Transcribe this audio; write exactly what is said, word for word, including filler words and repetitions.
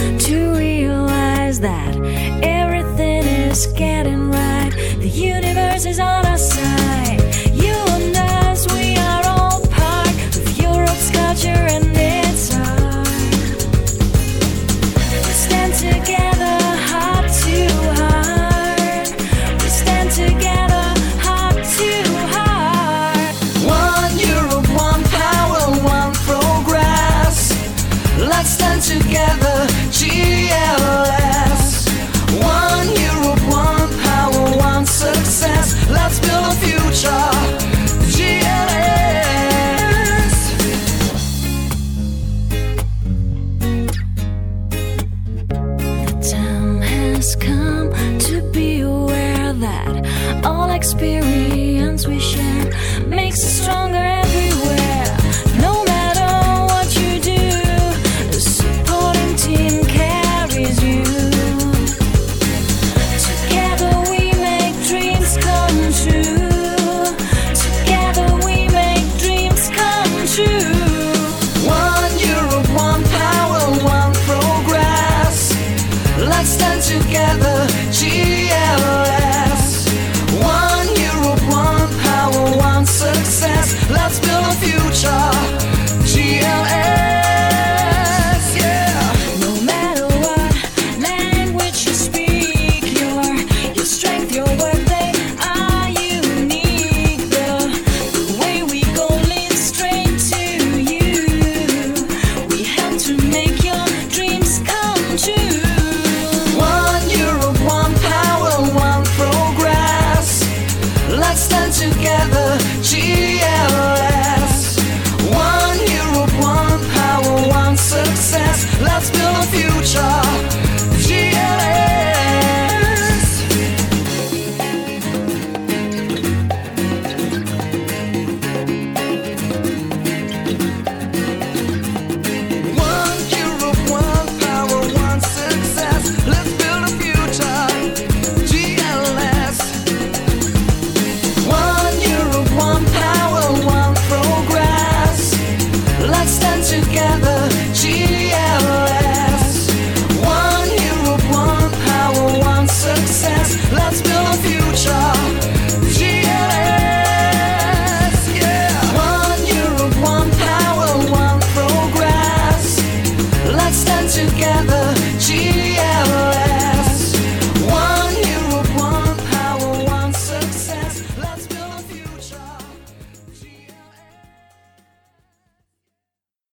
to realize that everything is getting right. The universe is on our side. You and us, we are all part of Europe's culture and its art. We stand together, heart to heart. We stand together, heart to heart. One Europe, one power, one progress. Let's stand together, G L S. One Europe, one power, one success. Let's build a future, G L S. The time has come to be aware that all experience we share makes us stronger